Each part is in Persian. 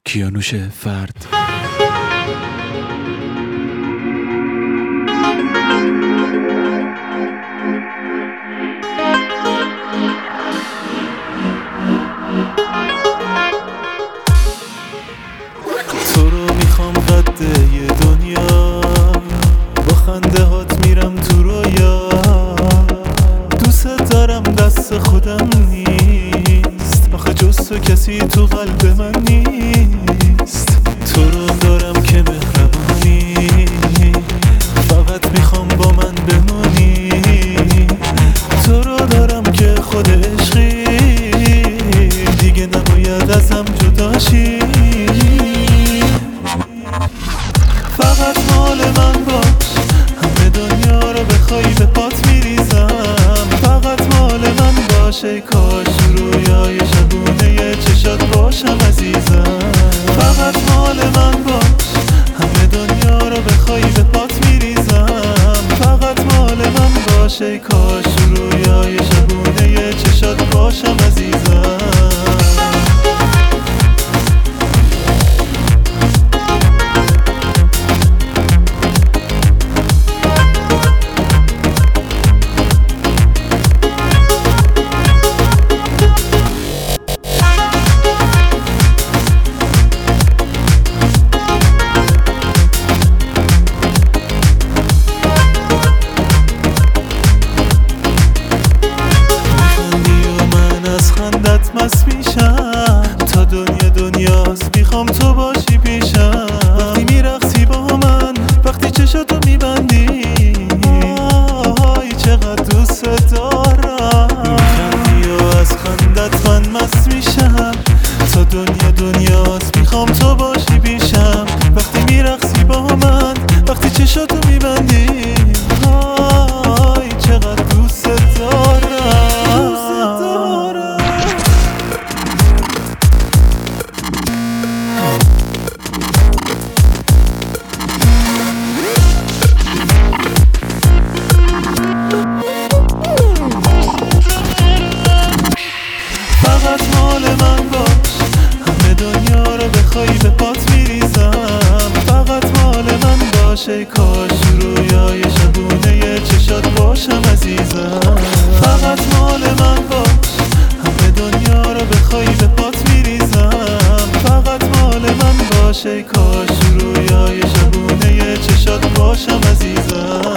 کیانوش فرد. تو رو میخوام قد یه دنیا، با خنده هات میرم تو رویا. دوست دارم دست خودم نیست، آخه جز تو کسی تو قلب من نیست. تو رو دارم که مهربونی، فقط میخوام با من بمونی. تو رو دارم که خود عشقی، دیگه نباید ازم جدا شی. فقط مال من باش، همه دنیا رو بخوای به پات میریزم. فقط مال من باش، ای کاش رویای شبونه چشات باشم عزیزم. فقط مال من باش، همه دنیا رو بخوای به پات میریزم. فقط مال من باش، ای کاش رویای شبونه چشات باشم عزیزم. مست میشم تا دنیاست، میخوام تو باشی پیشم. وقتی میرقصی با من، وقتی چشاتو میبندی، آهای چقدر دوست دارم. میخندی و از خندت من مست میشم تا دنیاست، میخوام تو باشی پیشم. وقتی میرقصی با من، وقتی چشاتو میبندی، آهای چقدر دوست دارم. فقط مال من باش، همه دنیا رو بخوای به پات میریزم. فقط مال من باش، ای کاش رویای شبونه چشات باشم عزیزم. فقط مال من باش، همه دنیا رو بخوای به پات میریزم. فقط مال من باش، ای کاش رویای شبونه چشات باشم عزیزم.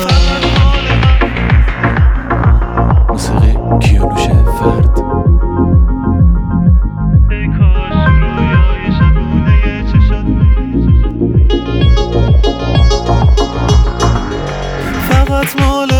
موسیقی کیانوش فرد. فقط مال